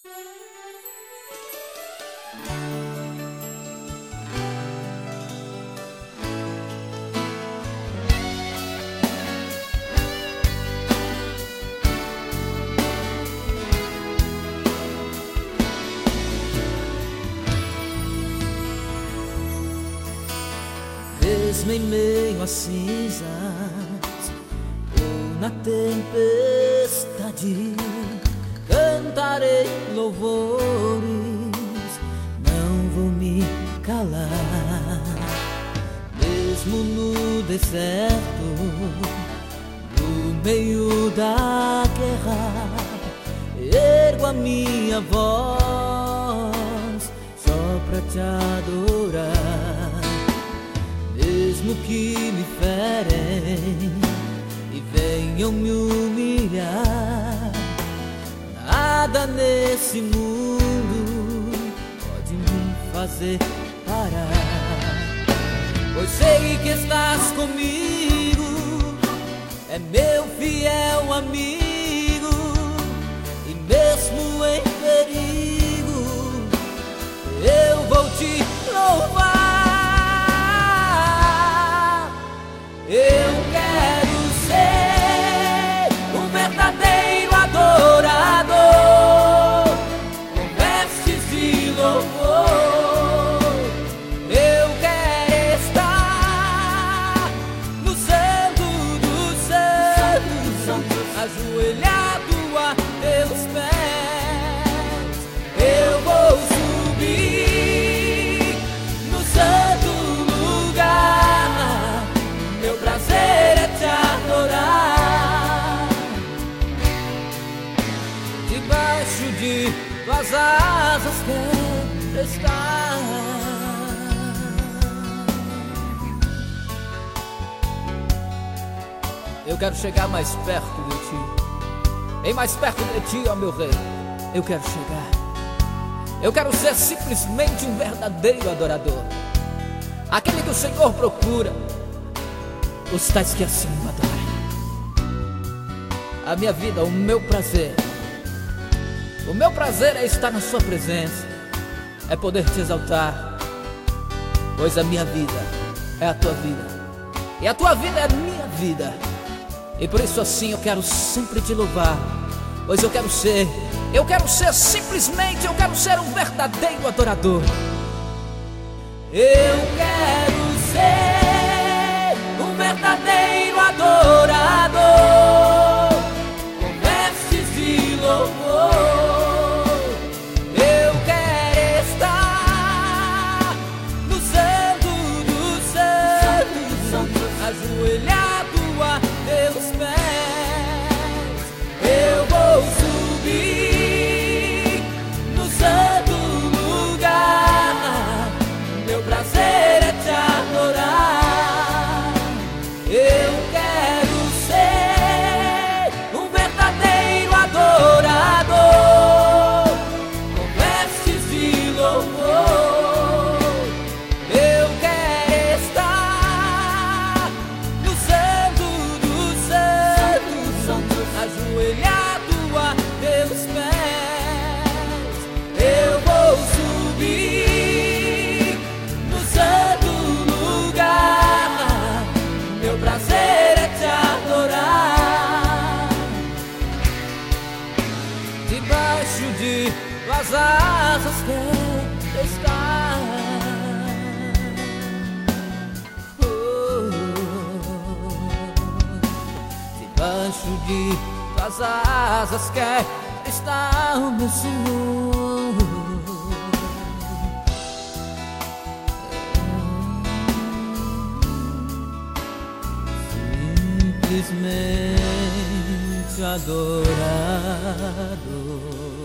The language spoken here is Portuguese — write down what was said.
Mesmo em meio às cinzas ou na tempestade, cantarei louvores, não vou me calar. Mesmo no deserto, no meio da guerra, ergo a minha voz só pra te adorar. Mesmo que me ferem e venham me humilhar, nada nesse mundo pode me fazer parar. Pois sei que estás comigo, é meu fiel amigo, e mesmo em perigo eu vou te louvar. Eu quero ser um verdadeiro adorador, com vestes de louvor. Eu quero estar no Santo dos Santos, ajoelhado a teus pés. Eu vou subir no santo lugar, meu prazer é te adorar. Debaixo de tuas asas quero estar. Eu quero chegar mais perto de ti, bem mais perto de ti, ó meu rei. Eu quero chegar. Eu quero ser simplesmente um verdadeiro adorador, aquele que o Senhor procura, os tais que assim o adorem. A minha vida, o meu prazer é estar na sua presença, é poder te exaltar, pois a minha vida é a tua vida, e a tua vida é a minha vida. E por isso assim eu quero sempre te louvar, pois eu quero ser simplesmente, eu quero ser um verdadeiro adorador. Eu quero ser um verdadeiro adorador, com vestes de louvor. Eu quero estar no Santo dos Santos, ajoelhado a teus pés. Eu vou subir no santo lugar, meu prazer é te adorar. Eu quero ser um verdadeiro adorador, com vestes de louvor. Eu quero estar no Santo dos Santos, ajoelhado a teus pés. Eu vou subir no santo lugar, meu prazer é te adorar. Debaixo de tuas asas quero estar. Debaixo de tuas asas quer estar, meu Senhor. Simplesmente adorador.